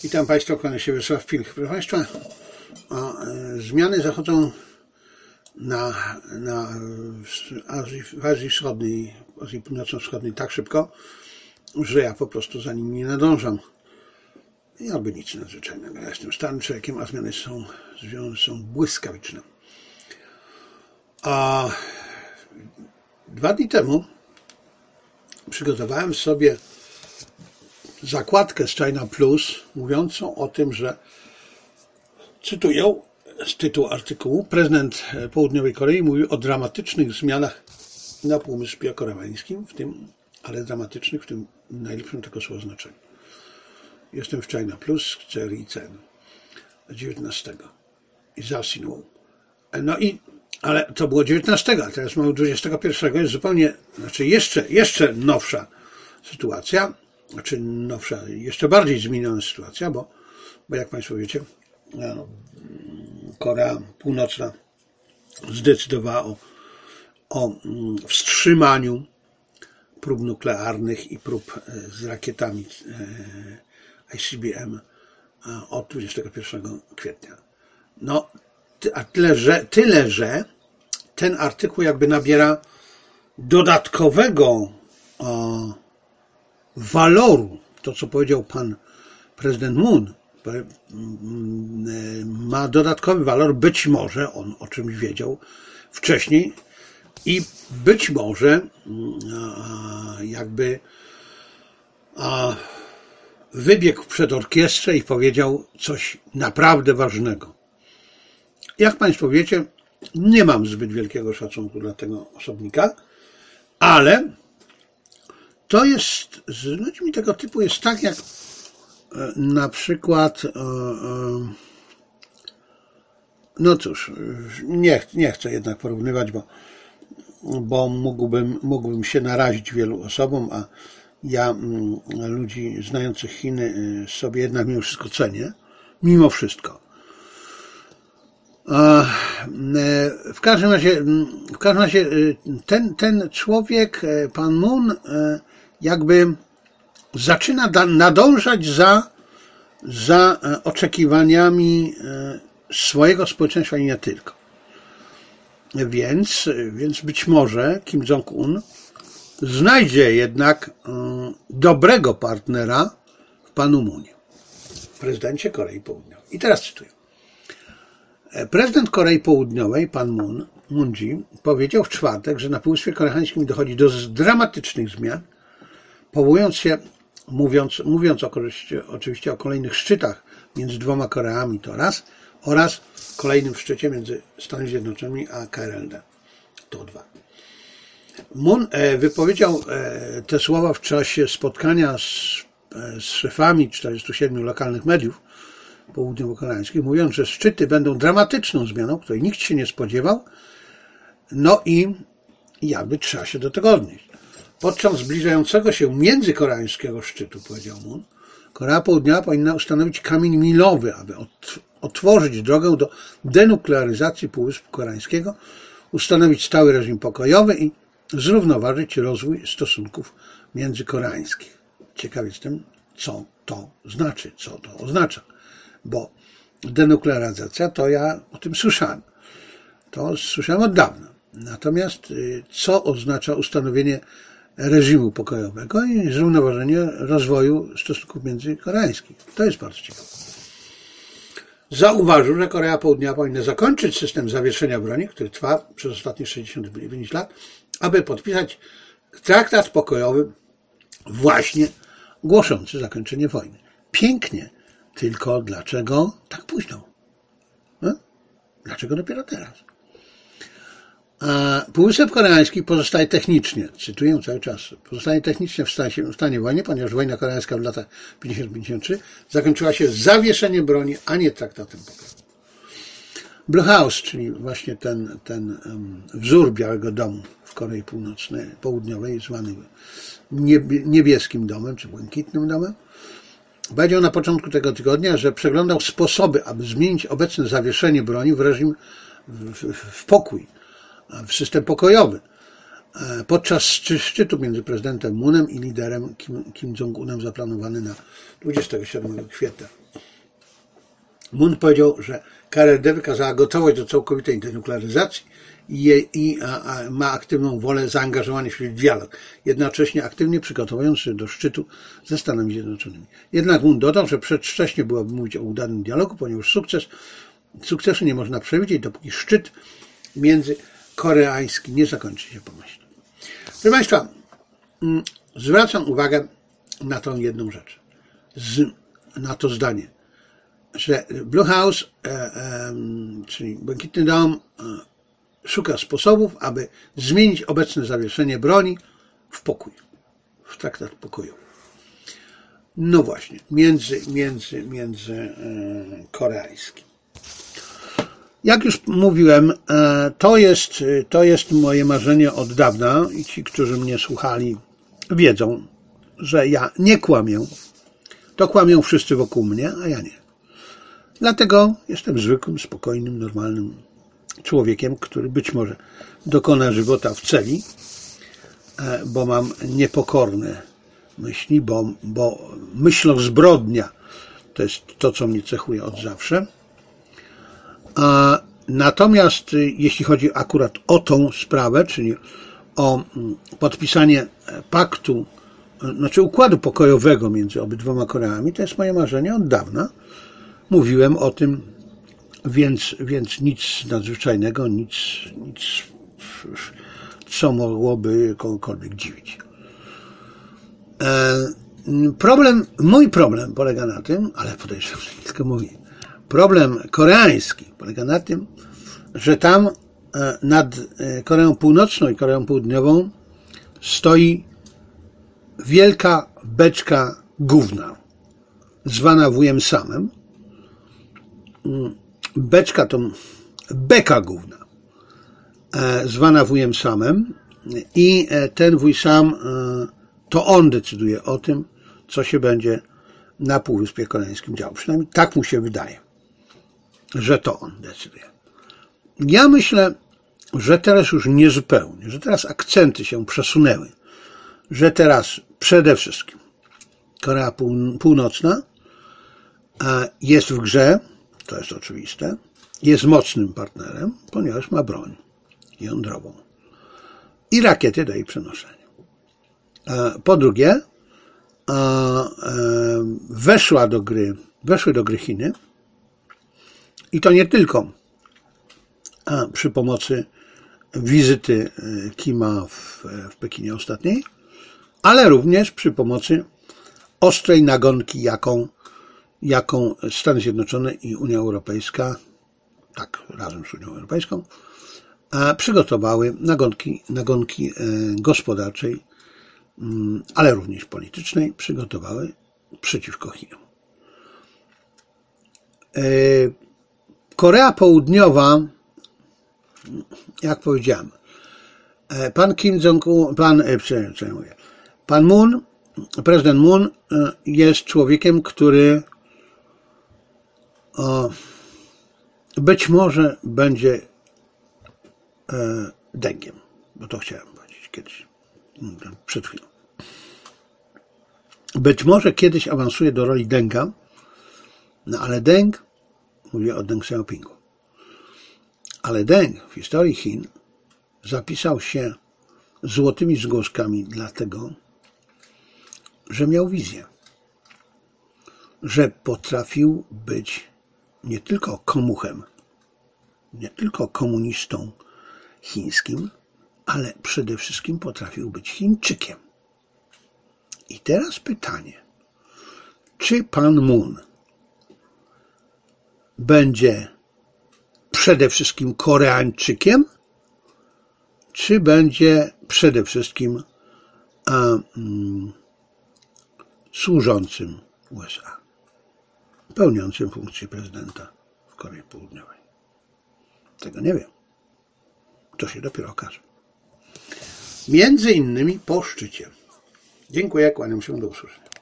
Witam Państwa, kłania się Wiesław Pilch. Proszę Państwa, zmiany zachodzą w Azji Wschodniej, Azji Północno-Wschodniej tak szybko, że ja po prostu za nimi nie nadążam. I albo nic nadzwyczajnego. Ja jestem starym człowiekiem, a zmiany są błyskawiczne. A 2 dni temu przygotowałem sobie zakładkę z China Plus mówiącą o tym, że, cytuję z tytułu artykułu, prezydent Południowej Korei mówił o dramatycznych zmianach na Półwyspie Koreańskim, ale dramatycznych w tym najlepszym tego słowa znaczeniu. Jestem w China Plus, serii cen 19 i zasinął. Ale to było 19, a teraz mamy 21, jest zupełnie, jeszcze nowsza sytuacja, nowsza, jeszcze bardziej zmieniona sytuacja, bo jak Państwo wiecie, Korea Północna zdecydowała o wstrzymaniu prób nuklearnych i prób z rakietami ICBM od 21 kwietnia. Tyle, że ten artykuł jakby nabiera dodatkowego waloru. To, co powiedział pan prezydent Moon, ma dodatkowy walor. Być może on o czymś wiedział wcześniej i być może jakby wybiegł przed orkiestrę i powiedział coś naprawdę ważnego. Jak Państwo wiecie, nie mam zbyt wielkiego szacunku dla tego osobnika, ale to jest, z ludźmi tego typu jest tak, jak na przykład, no cóż, nie chcę jednak porównywać, bo mógłbym się narazić wielu osobom, a ja ludzi znających Chiny sobie jednak mimo wszystko cenię, mimo wszystko. W każdym razie ten człowiek, pan Moon, jakby zaczyna nadążać za oczekiwaniami swojego społeczeństwa i nie tylko. Więc być może Kim Jong-un znajdzie jednak dobrego partnera w panu Moonie, prezydencie Korei Południowej. I teraz cytuję. Prezydent Korei Południowej, pan Moon Jae, powiedział w czwartek, że na Półwyspie Koreańskim dochodzi do dramatycznych zmian, powołując się, mówiąc oczywiście o kolejnych szczytach między 2 Koreami to raz, oraz kolejnym szczycie między Stanami Zjednoczonymi a KRLD to 2. Moon wypowiedział te słowa w czasie spotkania z szefami 47 lokalnych mediów południowo-koreańskich, mówiąc, że szczyty będą dramatyczną zmianą, której nikt się nie spodziewał, i jakby trzeba się do tego odnieść. Podczas zbliżającego się międzykoreańskiego szczytu, powiedział Moon, Korea Południowa powinna ustanowić kamień milowy, aby otworzyć drogę do denuklearyzacji Półwyspu Koreańskiego, ustanowić stały reżim pokojowy i zrównoważyć rozwój stosunków międzykoreańskich. Ciekaw jestem, co to znaczy, co to oznacza. Bo denuklearyzacja, to ja o tym słyszałem. To słyszałem od dawna. Natomiast co oznacza ustanowienie reżimu pokojowego i zrównoważenie rozwoju stosunków międzykoreańskich? To jest bardzo ciekawe. Zauważył, że Korea Południowa powinna zakończyć system zawieszenia broni, który trwa przez ostatnie 65 lat, aby podpisać traktat pokojowy właśnie głoszący zakończenie wojny. Pięknie. Tylko dlaczego tak późno? Dlaczego dopiero teraz? Półwysep Koreański pozostaje technicznie, cytuję cały czas, pozostaje technicznie w stanie wojny, ponieważ wojna koreańska w latach 50-53 zakończyła się zawieszeniem broni, a nie traktatem pokojowym. Blue House, czyli właśnie ten wzór Białego Domu w Korei Południowej, zwany niebieskim domem, czy błękitnym domem, powiedział na początku tego tygodnia, że przeglądał sposoby, aby zmienić obecne zawieszenie broni w reżim, w pokój, w system pokojowy. Podczas szczytu między prezydentem Moonem i liderem Kim Jong-unem zaplanowany na 27 kwietnia. Moon powiedział, że KRD wykazała gotowość do całkowitej denuklearyzacji i ma aktywną wolę zaangażowania się w dialog, jednocześnie aktywnie przygotowując się do szczytu ze Stanami Zjednoczonymi. Jednak Moon dodał, że przedwcześnie byłoby mówić o udanym dialogu, ponieważ sukcesu nie można przewidzieć, dopóki szczyt międzykoreański nie zakończy się pomyślnie. Proszę Państwa, zwracam uwagę na tą jedną rzecz, na to zdanie, że Blue House, czyli Błękitny Dom, szuka sposobów, aby zmienić obecne zawieszenie broni w pokój, w traktat pokojowy. No właśnie, międzykoreański. Jak już mówiłem, to jest moje marzenie od dawna i ci, którzy mnie słuchali, wiedzą, że ja nie kłamię. To kłamią wszyscy wokół mnie, a ja nie. Dlatego jestem zwykłym, spokojnym, normalnym człowiekiem, który być może dokona żywota w celi, bo mam niepokorne myśli, bo myślozbrodnia to jest to, co mnie cechuje od zawsze. Natomiast jeśli chodzi akurat o tą sprawę, czyli o podpisanie paktu, znaczy układu pokojowego między obydwoma Koreami, to jest moje marzenie od dawna. Mówiłem o tym, więc nic nadzwyczajnego, nic co mogłoby kogokolwiek dziwić. Mój problem polega na tym, ale podejrzewam, że nie tylko mój, problem koreański polega na tym, że tam nad Koreą Północną i Koreą Południową stoi wielka beczka gówna, zwana wujem Samem. Beczka to beka gówna, zwana wujem Samem, i ten wuj Sam, to on decyduje o tym, co się będzie na Półwyspie Koreańskim działo. Przynajmniej tak mu się wydaje, że to on decyduje. Ja myślę, że teraz już niezupełnie, że teraz akcenty się przesunęły, że teraz przede wszystkim Korea Północna jest w grze, to jest oczywiste, jest mocnym partnerem, ponieważ ma broń jądrową i rakiety do jej przenoszenia. Po drugie, weszły do gry Chiny, i to nie tylko przy pomocy wizyty Kima w Pekinie ostatniej, ale również przy pomocy ostrej nagonki, jaką Stany Zjednoczone i Unia Europejska, tak razem z Unią Europejską, przygotowały nagonki gospodarczej, ale również politycznej, przygotowały przeciwko Chinom. Korea Południowa, jak powiedziałem, pan Kim Jong-un, pan Moon, prezydent Moon jest człowiekiem, który być może będzie Dengiem, bo to chciałem powiedzieć kiedyś, przed chwilą. Być może kiedyś awansuje do roli Denga, no ale Deng, mówię o Deng Xiaopingu, ale Deng w historii Chin zapisał się złotymi zgłoskami dlatego, że miał wizję, że potrafił być nie tylko komuchem, nie tylko komunistą chińskim, ale przede wszystkim potrafił być Chińczykiem. I teraz pytanie, czy pan Moon będzie przede wszystkim Koreańczykiem, czy będzie przede wszystkim służącym USA, pełniącym funkcję prezydenta w Korei Południowej? Tego nie wiem. To się dopiero okaże. Między innymi po szczycie. Dziękuję, kłaniam się, do usłyszenia.